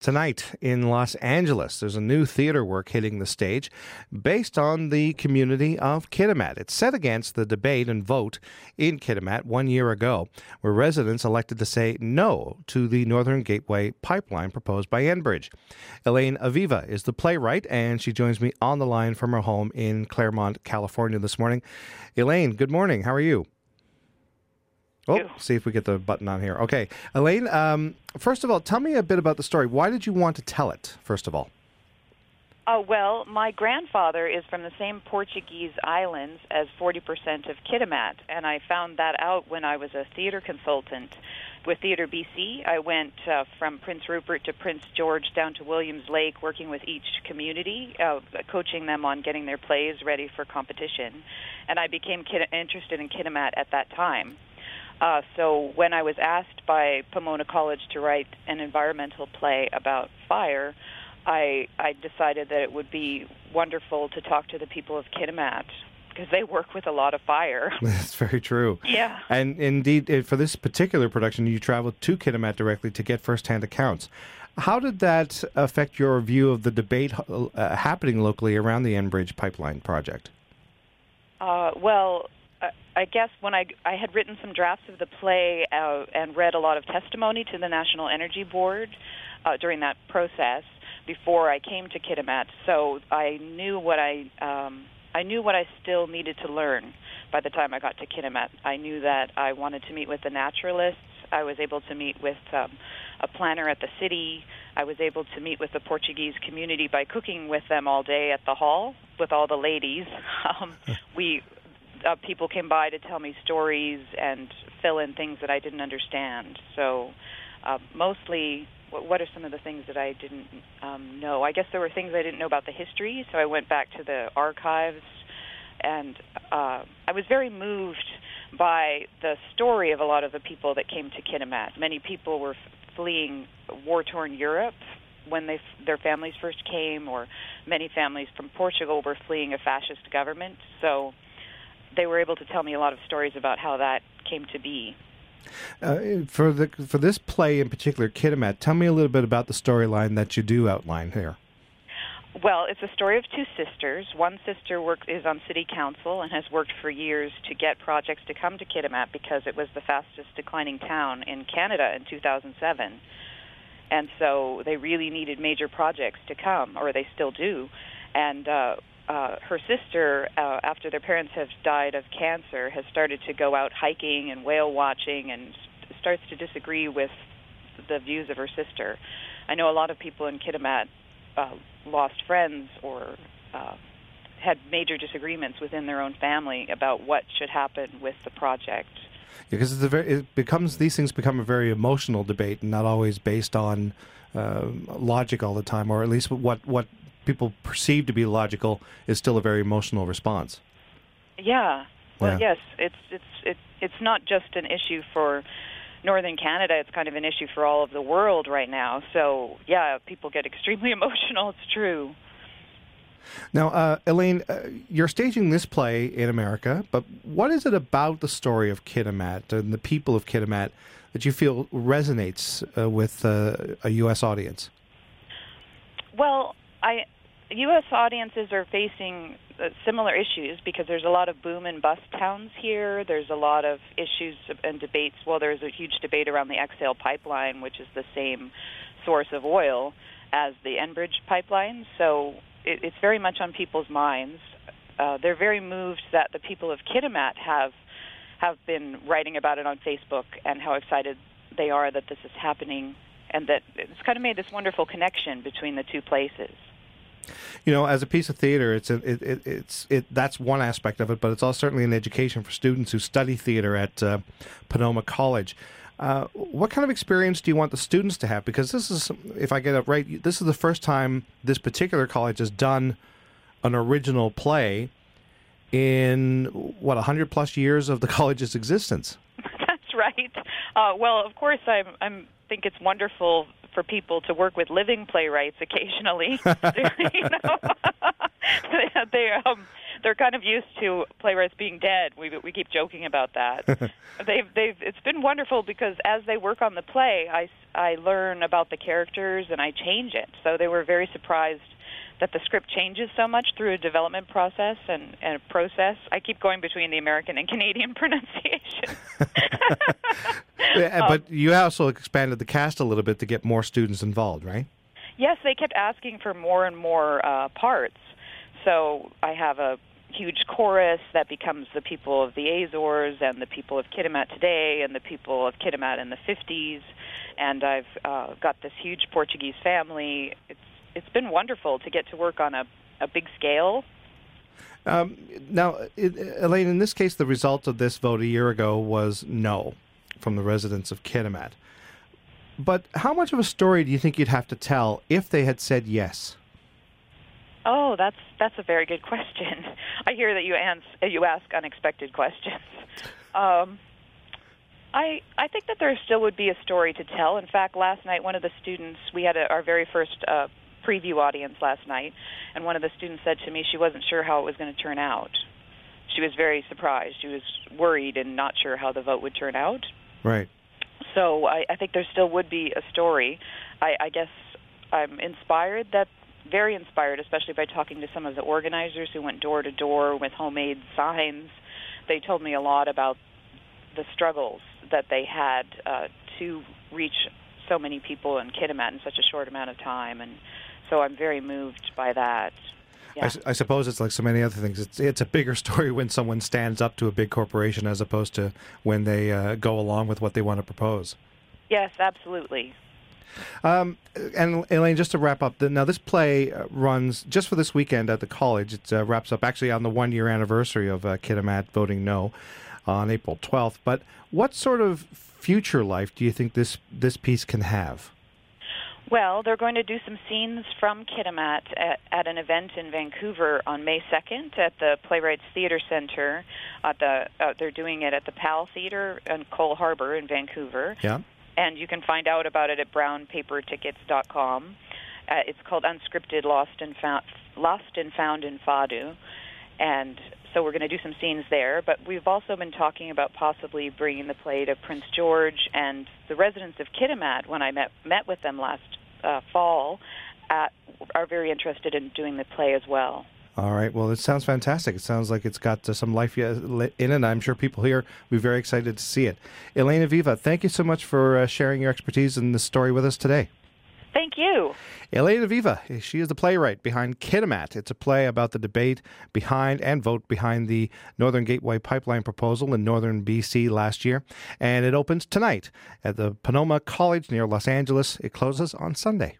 Tonight in Los Angeles, there's a new theater work hitting the stage based on the community of Kitimat. It's set against the debate and vote in Kitimat 1 year ago, where residents elected to say no to the Northern Gateway pipeline proposed by Enbridge. Elaine Aviva is the playwright, and she joins me on the line from her home in Claremont, California this morning. Elaine, good morning. How are you? Oh, see if we get the button on here. Okay. Elaine, first of all, tell me a bit about the story. Why did you want to tell it, first of all? Well, my grandfather is from the same Portuguese islands as 40% of Kitimat, and I found that out when I was a theater consultant with Theatre BC. I went from Prince Rupert to Prince George down to Williams Lake, working with each community, coaching them on getting their plays ready for competition, and I became interested in Kitimat at that time. So when I was asked by Pomona College to write an environmental play about fire, I decided that it would be wonderful to talk to the people of Kitimat because they work with a lot of fire. That's very true. Yeah. And indeed, for this particular production, you traveled to Kitimat directly to get firsthand accounts. How did that affect your view of the debate happening locally around the Enbridge pipeline project? I guess when I had written some drafts of the play and read a lot of testimony to the National Energy Board during that process before I came to Kitimat, so I knew what I still needed to learn by the time I got to Kitimat. I knew that I wanted to meet with the naturalists. I was able to meet with a planner at the city. I was able to meet with the Portuguese community by cooking with them all day at the hall with all the ladies. People came by to tell me stories and fill in things that I didn't understand. So mostly, what are some of the things that I didn't know? I guess there were things I didn't know about the history, so I went back to the archives, and I was very moved by the story of a lot of the people that came to Kitimat. Many people were fleeing war-torn Europe when their families first came, or many families from Portugal were fleeing a fascist government. So they were able to tell me a lot of stories about how that came to be. For this play in particular, Kitimat, tell me a little bit about the storyline that you do outline here. Well, it's a story of two sisters. One sister is on city council and has worked for years to get projects to come to Kitimat because it was the fastest declining town in Canada in 2007. And so they really needed major projects to come, or they still do. And her sister, after their parents have died of cancer, has started to go out hiking and whale watching and starts to disagree with the views of her sister. I know a lot of people in Kitimat lost friends or had major disagreements within their own family about what should happen with the project. Yeah, because these things become a very emotional debate and not always based on logic all the time, or at least what people perceive to be logical is still a very emotional response. Yeah. Well, yeah. Yes, it's not just an issue for Northern Canada, it's kind of an issue for all of the world right now. So, yeah, people get extremely emotional, it's true. Now, Elaine, you're staging this play in America, but what is it about the story of Kitimat and the people of Kitimat that you feel resonates with a U.S. audience? Well, U.S. audiences are facing similar issues because there's a lot of boom and bust towns here. There's a lot of issues and debates. Well, there's a huge debate around the Exhale pipeline, which is the same source of oil as the Enbridge pipeline. So it's very much on people's minds. They're very moved that the people of Kitimat have been writing about it on Facebook and how excited they are that this is happening, and that it's kind of made this wonderful connection between the two places. You know, as a piece of theater, that's one aspect of it, but it's also certainly an education for students who study theater at Pomona College. What kind of experience do you want the students to have? Because this is, if I get it right, this is the first time this particular college has done an original play in, 100-plus years of the college's existence. That's right. Well, of course, I think it's wonderful for people to work with living playwrights occasionally. You know? They're kind of used to playwrights being dead. We keep joking about that. It's been wonderful because as they work on the play, I learn about the characters and I change it. So they were very surprised that the script changes so much through a development process and a process. I keep going between the American and Canadian pronunciation. But you also expanded the cast a little bit to get more students involved, right? Yes, they kept asking for more and more parts. So I have a huge chorus that becomes the people of the Azores and the people of Kitimat today and the people of Kitimat in the 50s. And I've got this huge Portuguese family. It's been wonderful to get to work on a big scale. Now, Elaine, in this case, the result of this vote a year ago was no from the residents of Kitimat. But how much of a story do you think you'd have to tell if they had said yes? Oh, that's a very good question. I hear that you ask unexpected questions. I think that there still would be a story to tell. In fact, last night, one of the students, we had our very first preview audience last night, and one of the students said to me she wasn't sure how it was going to turn out. She was very surprised. She was worried and not sure how the vote would turn out. Right. So I think there still would be a story. I guess I'm very inspired, especially by talking to some of the organizers who went door to door with homemade signs. They told me a lot about the struggles that they had to reach so many people in Kitimat in such a short amount of time, and so I'm very moved by that. Yeah. I suppose it's like so many other things. It's a bigger story when someone stands up to a big corporation as opposed to when they go along with what they want to propose. Yes, absolutely. And Elaine, just to wrap up, now this play runs just for this weekend at the college. It wraps up actually on the 1-year anniversary of Kitimat voting no on April 12th. But what sort of future life do you think this piece can have? Well, they're going to do some scenes from Kitimat at an event in Vancouver on May 2nd at the Playwrights Theatre Center. They're doing it at the PAL Theatre in Cole Harbour in Vancouver. Yeah. And you can find out about it at brownpapertickets.com. It's called Unscripted Lost and Found in Fado. And so we're going to do some scenes there. But we've also been talking about possibly bringing the play to Prince George, and the residents of Kitimat, when I met with them last fall, are very interested in doing the play as well. All right. Well, it sounds fantastic. It sounds like it's got some life in it. I'm sure people here will be very excited to see it. Elaine Aviva, thank you so much for sharing your expertise in this story with us today. Thank you. Elaine Aviva, she is the playwright behind Kitimat. It's a play about the debate behind and vote behind the Northern Gateway Pipeline proposal in northern BC last year. And it opens tonight at the Pomona College near Los Angeles. It closes on Sunday.